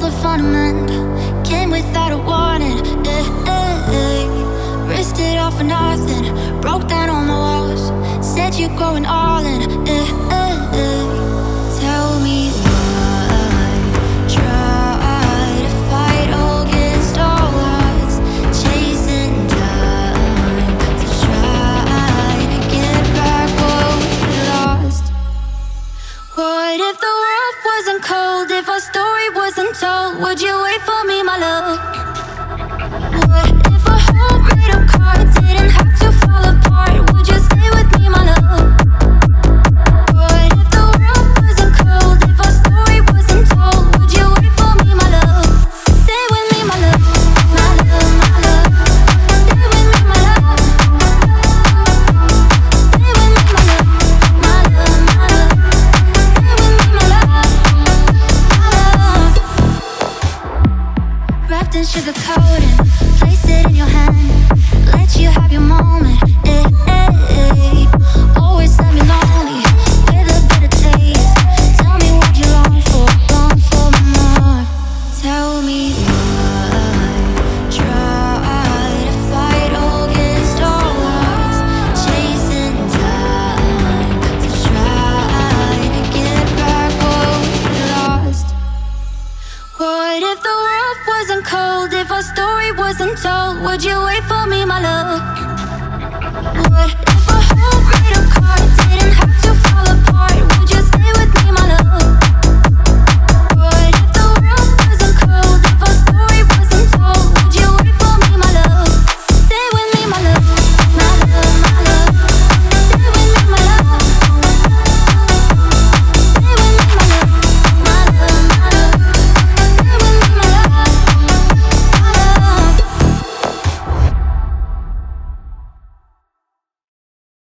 the fundament came without a warning. Risked it all for nothing. Broke down all my walls. Said you're going all in. Tell me why. Try to fight against all odds. Chasing time to try to get back what we lost. What if the world wasn't cold? If our story wasn't told, would you wait for me, my love? What if a heart made of cards didn't have to fall apart? Would you stay with me, my love? What if the world wasn't cold? If our story wasn't told, would you wait for me, my love? Stay with me, my love, my love, my love. Stay with me, my love. Stay with me, my love, my love, my love. Stay with me, my love, my love. Wrapped in sugar coating, place it in your hand. Let you have your moment. Always let me lonely with a bitter taste. Tell me what you long for more. Tell me why. Try to fight against all odds. Chasing time to try to get back what we lost. What if the world wasn't cold? If our story wasn't told, would you wait for me, my love? What